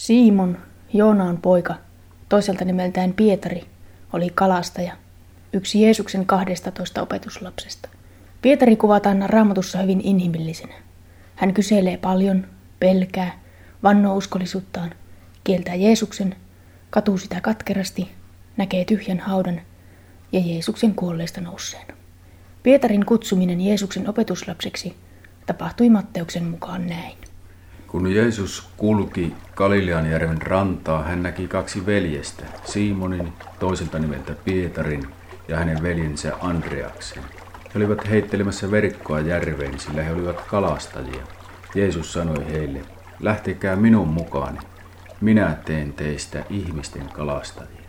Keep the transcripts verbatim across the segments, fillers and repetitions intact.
Simon, Joonaan poika, toiselta nimeltään Pietari, oli kalastaja, yksi Jeesuksen kahdestatoista opetuslapsesta. Pietari kuvataan Raamatussa hyvin inhimillisenä. Hän kyselee paljon, pelkää, vannoo uskollisuuttaan, kieltää Jeesuksen, katuu sitä katkerasti, näkee tyhjän haudan ja Jeesuksen kuolleista nousseen. Pietarin kutsuminen Jeesuksen opetuslapseksi tapahtui Matteuksen mukaan näin. Kun Jeesus kulki Galileanjärven rantaa, hän näki kaksi veljestä, Simonin, toiselta nimeltä Pietarin, ja hänen veljensä Andreaksen. He olivat heittelemässä verkkoa järveen, sillä he olivat kalastajia. Jeesus sanoi heille, lähtekää minun mukaani, minä teen teistä ihmisten kalastajia.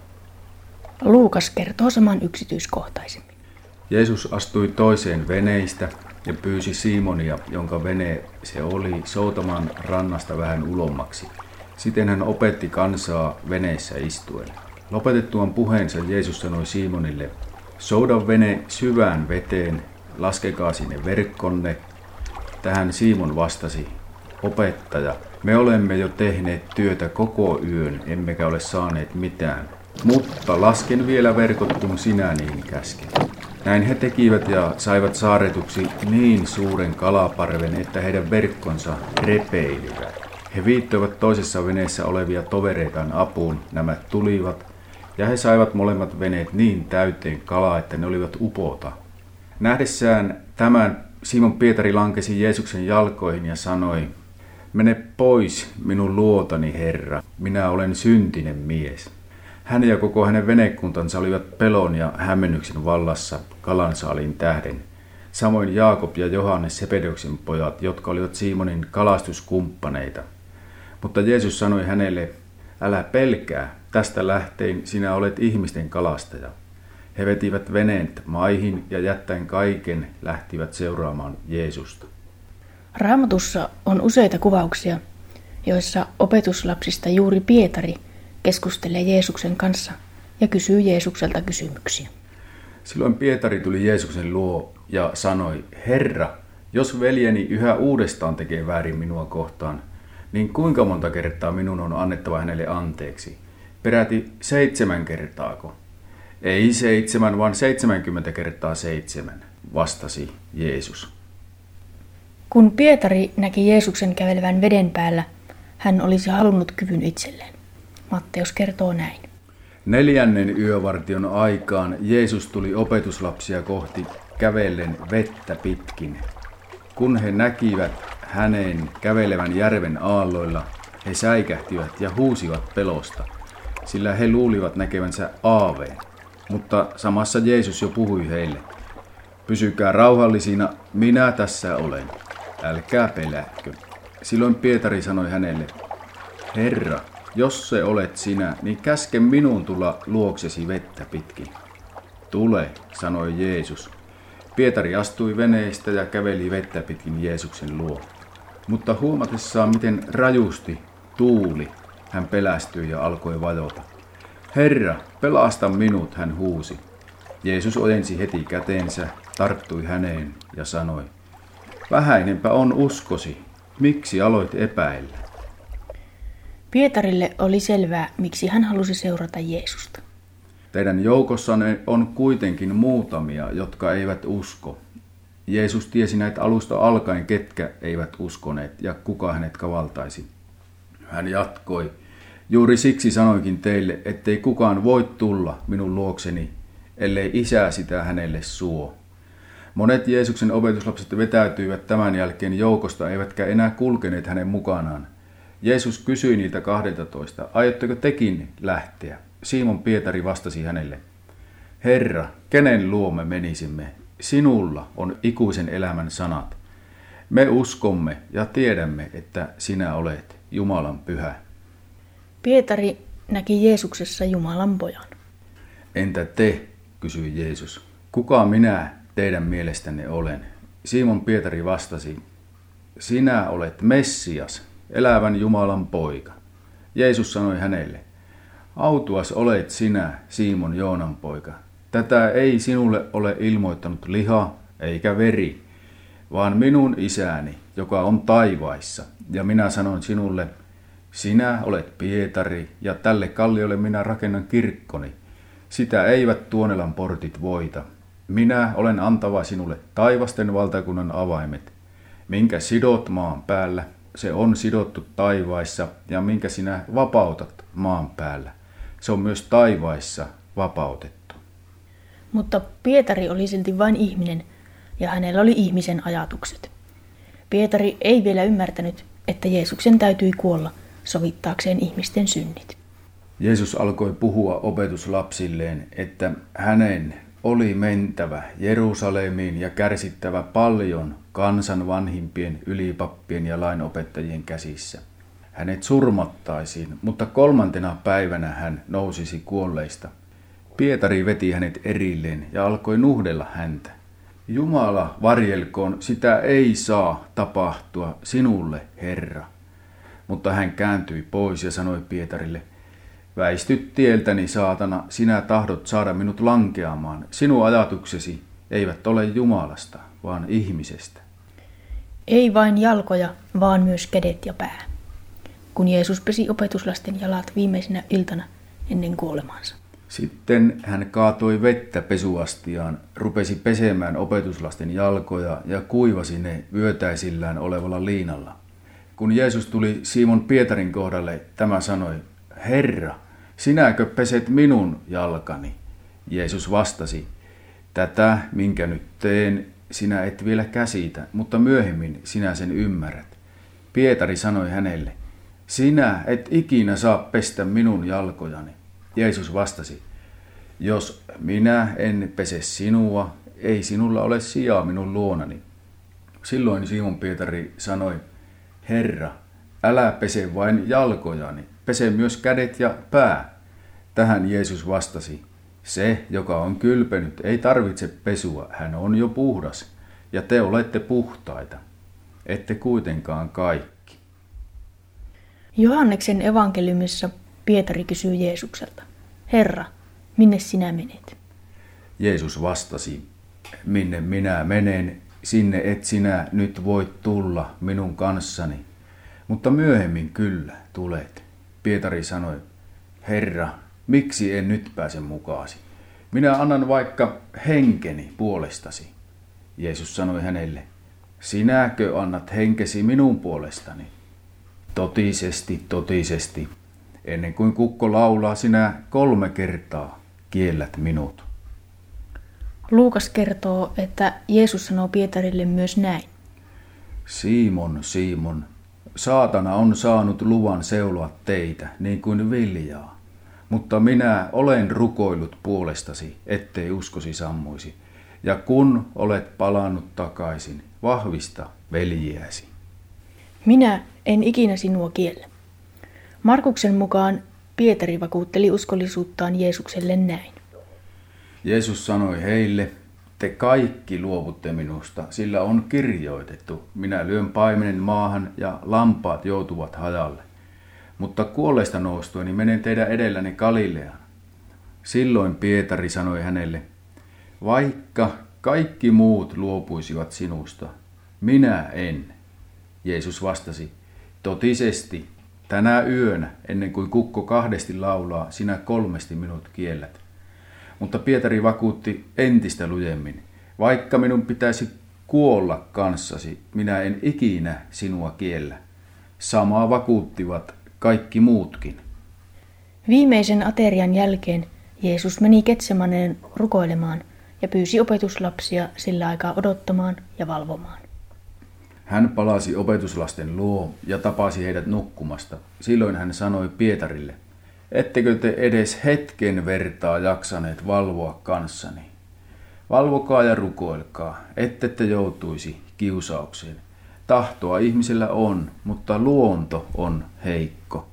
Luukas kertoo saman yksityiskohtaisemmin. Jeesus astui toiseen veneistä ja pyysi Simonia, jonka vene se oli, soutamaan rannasta vähän ulommaksi. Siten hän opetti kansaa veneessä istuen. Lopetettuaan puheensa Jeesus sanoi Simonille, souda vene syvään veteen, laskekaa sinne verkkonne. Tähän Simon vastasi, opettaja, me olemme jo tehneet työtä koko yön, emmekä ole saaneet mitään. Mutta lasken vielä verkot, kun sinä niin käsket. Näin he tekivät ja saivat saaretuksi niin suuren kalaparven, että heidän verkkonsa repeilivät. He viittoivat toisessa veneessä olevia tovereitaan apuun, nämä tulivat, ja he saivat molemmat veneet niin täyteen kalaa, että ne olivat upota. Nähdessään tämän Simon Pietari lankesi Jeesuksen jalkoihin ja sanoi, mene pois minun luotani, Herra, minä olen syntinen mies. Hän ja koko hänen venekuntansa olivat pelon ja hämmennyksen vallassa kalansaaliin tähden. Samoin Jaakob ja Johannes Sebedeuksen pojat, jotka olivat Simonin kalastuskumppaneita. Mutta Jeesus sanoi hänelle, älä pelkää, tästä lähtein sinä olet ihmisten kalastaja. He vetivät veneet maihin ja jättäen kaiken lähtivät seuraamaan Jeesusta. Raamatussa on useita kuvauksia, joissa opetuslapsista juuri Pietari keskustelee Jeesuksen kanssa ja kysyy Jeesukselta kysymyksiä. Silloin Pietari tuli Jeesuksen luo ja sanoi, Herra, jos veljeni yhä uudestaan tekee väärin minua kohtaan, niin kuinka monta kertaa minun on annettava hänelle anteeksi? Peräti seitsemän kertaako? Ei seitsemän, vaan seitsemänkymmentä kertaa seitsemän, vastasi Jeesus. Kun Pietari näki Jeesuksen kävelevän veden päällä, hän olisi halunnut kyvyn itselleen. Matteus kertoo näin. Neljännen yövartion aikaan Jeesus tuli opetuslapsia kohti kävellen vettä pitkin. Kun he näkivät hänen kävelevän järven aalloilla, he säikähtivät ja huusivat pelosta, sillä he luulivat näkevänsä aaveen. Mutta samassa Jeesus jo puhui heille. Pysykää rauhallisina, minä tässä olen. Älkää pelätkö. Silloin Pietari sanoi hänelle, Herra, jos se olet sinä, niin käske minun tulla luoksesi vettä pitkin. Tule, sanoi Jeesus. Pietari astui veneestä ja käveli vettä pitkin Jeesuksen luo. Mutta huomatessaan, miten rajusti tuuli, hän pelästyi ja alkoi vajota. Herra, pelasta minut, hän huusi. Jeesus ojensi heti käteensä, tarttui häneen ja sanoi, vähäinenpä on uskosi, miksi aloit epäillä? Pietarille oli selvää, miksi hän halusi seurata Jeesusta. Teidän joukossanne on kuitenkin muutamia, jotka eivät usko. Jeesus tiesi näitä alusta alkaen, ketkä eivät uskoneet ja kuka hänet kavaltaisi. Hän jatkoi, juuri siksi sanoinkin teille, ettei kukaan voi tulla minun luokseni, ellei Isä sitä hänelle suo. Monet Jeesuksen opetuslapset vetäytyivät tämän jälkeen joukosta, eivätkä enää kulkeneet hänen mukanaan. Jeesus kysyi niiltä kahdeltatoista, aiotteko tekin lähteä? Simon Pietari vastasi hänelle, Herra, kenen luo me menisimme? Sinulla on ikuisen elämän sanat. Me uskomme ja tiedämme, että sinä olet Jumalan pyhä. Pietari näki Jeesuksessa Jumalan pojan. Entä te, kysyi Jeesus, kuka minä teidän mielestänne olen? Simon Pietari vastasi, sinä olet Messias, elävän Jumalan poika. Jeesus sanoi hänelle, autuas olet sinä, Simon Joonan poika. Tätä ei sinulle ole ilmoittanut liha eikä veri, vaan minun isäni, joka on taivaissa. Ja minä sanon sinulle, Sinä olet Pietari, ja tälle kalliolle minä rakennan kirkkoni. Sitä eivät Tuonelan portit voita. Minä olen antava sinulle taivasten valtakunnan avaimet. Minkä sidot maan päällä, se on sidottu taivaissa, ja minkä sinä vapautat maan päällä, se on myös taivaissa vapautettu. Mutta Pietari oli silti vain ihminen, ja hänellä oli ihmisen ajatukset. Pietari ei vielä ymmärtänyt, että Jeesuksen täytyi kuolla sovittaakseen ihmisten synnit. Jeesus alkoi puhua opetuslapsilleen, että hänen oli mentävä Jerusalemiin ja kärsittävä paljon kansan vanhimpien, ylipappien ja lainopettajien käsissä. Hänet surmattaisiin, mutta kolmantena päivänä hän nousisi kuolleista. Pietari veti hänet erilleen ja alkoi nuhdella häntä. Jumala varjelkoon, sitä ei saa tapahtua sinulle, Herra. Mutta hän kääntyi pois ja sanoi Pietarille, väisty tieltäni, saatana, sinä tahdot saada minut lankeamaan. Sinun ajatuksesi eivät ole Jumalasta, vaan ihmisestä. Ei vain jalkoja, vaan myös kädet ja pää. Kun Jeesus pesi opetuslasten jalat viimeisenä iltana ennen kuolemaansa. Sitten hän kaatoi vettä pesuastiaan, rupesi pesemään opetuslasten jalkoja ja kuivasi ne vyötäisillään olevalla liinalla. Kun Jeesus tuli Simon Pietarin kohdalle, tämä sanoi, Herra, sinäkö peset minun jalkani? Jeesus vastasi, tätä, minkä nyt teen, sinä et vielä käsitä, mutta myöhemmin sinä sen ymmärrät. Pietari sanoi hänelle, sinä et ikinä saa pestä minun jalkojani. Jeesus vastasi, jos minä en pese sinua, ei sinulla ole sijaa minun luonani. Silloin Simon Pietari sanoi, Herra, älä pese vain jalkojani, pese myös kädet ja pää. Tähän Jeesus vastasi, se, joka on kylpenyt, ei tarvitse pesua, hän on jo puhdas, ja te olette puhtaita, ette kuitenkaan kaikki. Johanneksen evankeliumissa Pietari kysyy Jeesukselta, Herra, minne sinä menet? Jeesus vastasi, minne minä menen, sinne et sinä nyt voit tulla minun kanssani, mutta myöhemmin kyllä tulet. Pietari sanoi, Herra, miksi en nyt pääse mukaasi? Minä annan vaikka henkeni puolestasi. Jeesus sanoi hänelle, sinäkö annat henkesi minun puolestani? Totisesti, totisesti, ennen kuin kukko laulaa, sinä kolme kertaa kiellät minut. Luukas kertoo, että Jeesus sanoo Pietarille myös näin. Simon, Simon, saatana on saanut luvan seuloa teitä niin kuin viljaa, mutta minä olen rukoillut puolestasi, ettei uskosi sammuisi. Ja kun olet palannut takaisin, vahvista veljiäsi. Minä en ikinä sinua kiellä. Markuksen mukaan Pietari vakuutteli uskollisuuttaan Jeesukselle näin. Jeesus sanoi heille, te kaikki luovutte minusta, sillä on kirjoitettu, minä lyön paimenen maahan ja lampaat joutuvat hajalle. Mutta kuolleista noustueni menen teidän edelläni Galileaan. Silloin Pietari sanoi hänelle, vaikka kaikki muut luopuisivat sinusta, minä en. Jeesus vastasi, totisesti, tänä yönä, ennen kuin kukko kahdesti laulaa, sinä kolmesti minut kiellät. Mutta Pietari vakuutti entistä lujemmin, vaikka minun pitäisi kuolla kanssasi, minä en ikinä sinua kiellä. Samaa vakuuttivat kaikki muutkin. Viimeisen aterian jälkeen Jeesus meni Getsemaneen rukoilemaan ja pyysi opetuslapsia sillä aikaa odottamaan ja valvomaan. Hän palasi opetuslasten luo ja tapasi heidät nukkumasta. Silloin hän sanoi Pietarille, ettekö te edes hetken vertaa jaksaneet valvoa kanssani? Valvokaa ja rukoilkaa, ette te joutuisi kiusaukseen. Tahtoa ihmisellä on, mutta luonto on heikko.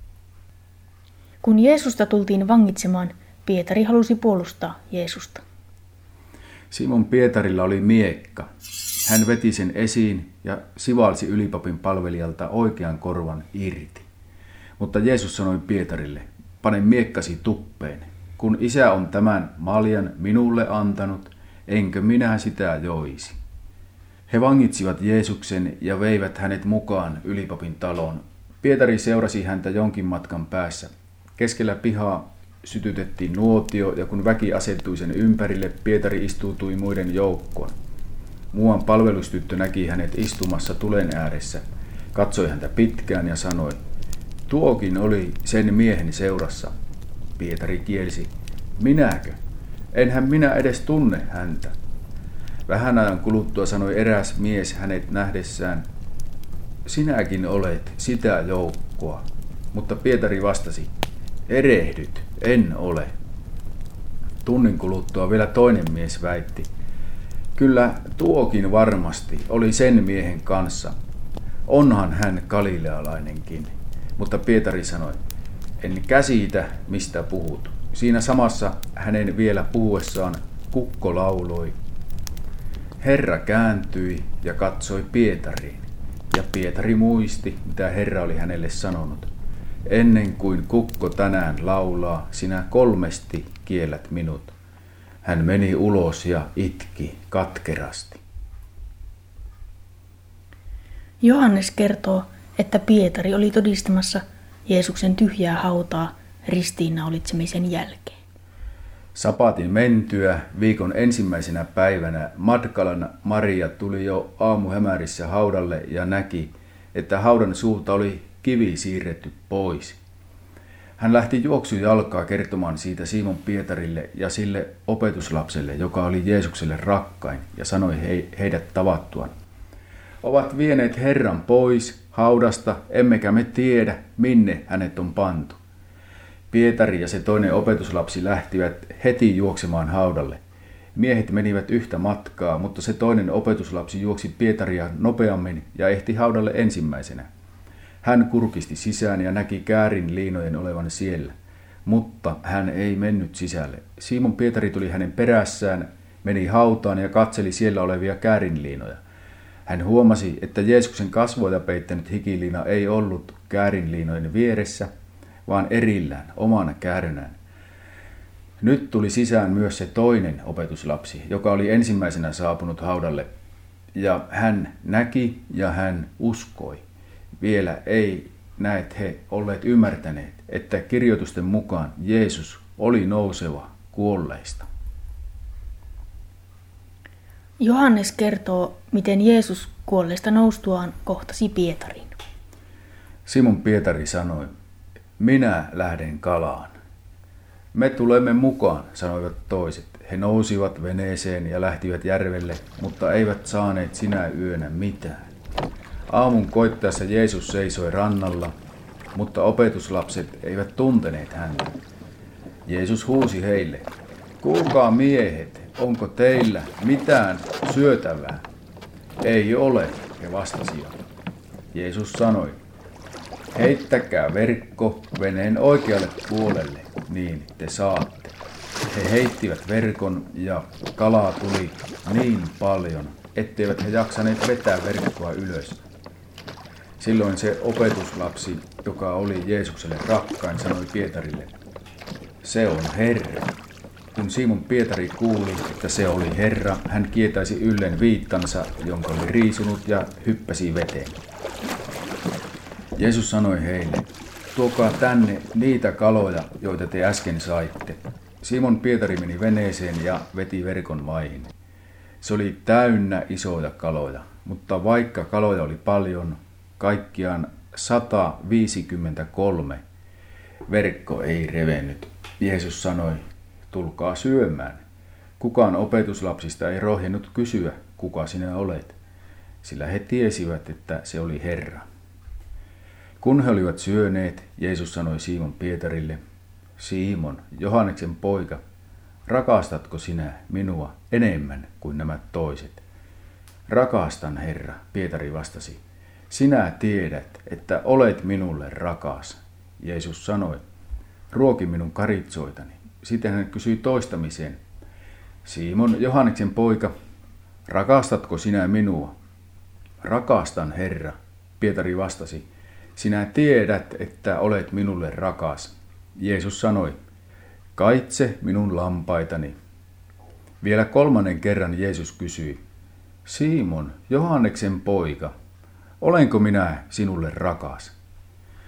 Kun Jeesusta tultiin vangitsemaan, Pietari halusi puolustaa Jeesusta. Simon Pietarilla oli miekka. Hän veti sen esiin ja sivalsi ylipapin palvelijalta oikean korvan irti. Mutta Jeesus sanoi Pietarille, pane miekkasi tuppeen. Kun isä on tämän maljan minulle antanut, enkö minä sitä joisi? He vangitsivat Jeesuksen ja veivät hänet mukaan ylipapin taloon. Pietari seurasi häntä jonkin matkan päässä. Keskellä pihaa sytytettiin nuotio, ja kun väki asettui sen ympärille, Pietari istuutui muiden joukkoon. Muuan palvelustyttö näki hänet istumassa tulen ääressä, katsoi häntä pitkään ja sanoi, tuokin oli sen miehen seurassa. Pietari kielsi, minäkö? Enhän minä edes tunne häntä. Vähän ajan kuluttua sanoi eräs mies hänet nähdessään, sinäkin olet sitä joukkoa. Mutta Pietari vastasi, erehdyt, en ole. Tunnin kuluttua vielä toinen mies väitti, kyllä tuokin varmasti oli sen miehen kanssa. Onhan hän galilealainenkin. Mutta Pietari sanoi, en käsitä, mistä puhut. Siinä samassa hänen vielä puhuessaan kukko lauloi. Herra kääntyi ja katsoi Pietariin, ja Pietari muisti, mitä Herra oli hänelle sanonut. Ennen kuin kukko tänään laulaa, sinä kolmesti kiellät minut. Hän meni ulos ja itki katkerasti. Johannes kertoo, että Pietari oli todistamassa Jeesuksen tyhjää hautaa ristiinnaulitsemisen jälkeen. Sapatin mentyä viikon ensimmäisenä päivänä Magdalan Maria tuli jo aamuhämärissä haudalle ja näki, että haudan suulta oli kivi siirretty pois. Hän lähti juoksujalkaa kertomaan siitä Simon Pietarille ja sille opetuslapselle, joka oli Jeesukselle rakkain, ja sanoi he, heidät tavattuaan. Ovat vieneet Herran pois haudasta, emmekä me tiedä, minne hänet on pantu. Pietari ja se toinen opetuslapsi lähtivät heti juoksemaan haudalle. Miehet menivät yhtä matkaa, mutta se toinen opetuslapsi juoksi Pietaria nopeammin ja ehti haudalle ensimmäisenä. Hän kurkisti sisään ja näki käärin liinojen olevan siellä, mutta hän ei mennyt sisälle. Simon Pietari tuli hänen perässään, meni hautaan ja katseli siellä olevia käärinliinoja. Hän huomasi, että Jeesuksen kasvoja peittänyt hikiliina ei ollut käärinliinojen vieressä, vaan erillään, omana käärönään. Nyt tuli sisään myös se toinen opetuslapsi, joka oli ensimmäisenä saapunut haudalle, ja hän näki ja hän uskoi. Vielä ei näet he olleet ymmärtäneet, että kirjoitusten mukaan Jeesus oli nouseva kuolleista. Johannes kertoo, miten Jeesus kuolleista noustuaan kohtasi Pietarin. Simon Pietari sanoi, minä lähden kalaan. Me tulemme mukaan, sanoivat toiset. He nousivat veneeseen ja lähtivät järvelle, mutta eivät saaneet sinä yönä mitään. Aamun koittaessa Jeesus seisoi rannalla, mutta opetuslapset eivät tunteneet häntä. Jeesus huusi heille, kuulkaa miehet, onko teillä mitään syötävää? Ei ole, he vastasivat. Jeesus sanoi, heittäkää verkko veneen oikealle puolelle, niin te saatte. He heittivät verkon ja kalaa tuli niin paljon, etteivät he jaksaneet vetää verkkoa ylös. Silloin se opetuslapsi, joka oli Jeesukselle rakkain, sanoi Pietarille, se on Herra. Kun Simon Pietari kuuli, että se oli Herra, hän kietäisi yllen viittansa, jonka oli riisunut, ja hyppäsi veteen. Jeesus sanoi heille, tuokaa tänne niitä kaloja, joita te äsken saitte. Simon Pietari meni veneeseen ja veti verkon maihin. Se oli täynnä isoja kaloja, mutta vaikka kaloja oli paljon, kaikkiaan sata viisikymmentäkolme, verkko ei revennyt. Jeesus sanoi, tulkaa syömään. Kukaan opetuslapsista ei rohjennut kysyä, kuka sinä olet, sillä he tiesivät, että se oli Herra. Kun he olivat syöneet, Jeesus sanoi Simon Pietarille, Simon, Johanneksen poika, rakastatko sinä minua enemmän kuin nämä toiset? Rakastan, Herra, Pietari vastasi. Sinä tiedät, että olet minulle rakas. Jeesus sanoi, ruoki minun karitsoitani. Sitten hän kysyi toistamiseen, Simon, Johanneksen poika, rakastatko sinä minua? Rakastan, Herra, Pietari vastasi. Sinä tiedät, että olet minulle rakas. Jeesus sanoi, kaitse minun lampaitani. Vielä kolmannen kerran Jeesus kysyi, Simon, Johanneksen poika, olenko minä sinulle rakas?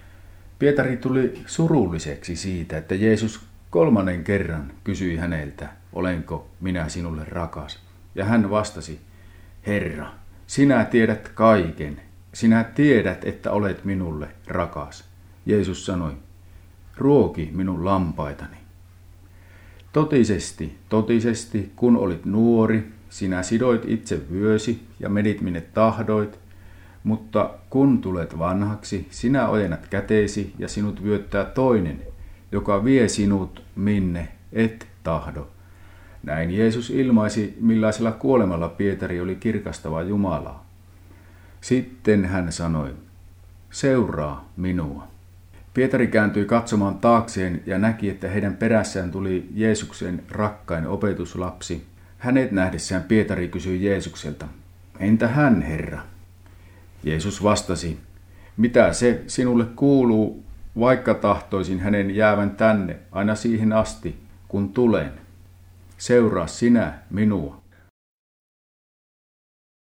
Pietari tuli surulliseksi siitä, että Jeesus kolmannen kerran kysyi häneltä, olenko minä sinulle rakas? Ja hän vastasi, Herra, sinä tiedät kaiken. Sinä tiedät, että olet minulle rakas. Jeesus sanoi, ruoki minun lampaitani. Totisesti, totisesti, kun olit nuori, sinä sidoit itse vyösi ja menit minne tahdoit, mutta kun tulet vanhaksi, sinä ojennat käteesi ja sinut vyöttää toinen, joka vie sinut minne et tahdo. Näin Jeesus ilmaisi, millaisella kuolemalla Pietari oli kirkastava Jumalaa. Sitten hän sanoi, seuraa minua. Pietari kääntyi katsomaan taakseen ja näki, että heidän perässään tuli Jeesuksen rakkain opetuslapsi. Hänet nähdessään Pietari kysyi Jeesukselta, entä hän, Herra? Jeesus vastasi, mitä se sinulle kuuluu, vaikka tahtoisin hänen jäävän tänne aina siihen asti, kun tulen. Seuraa sinä minua.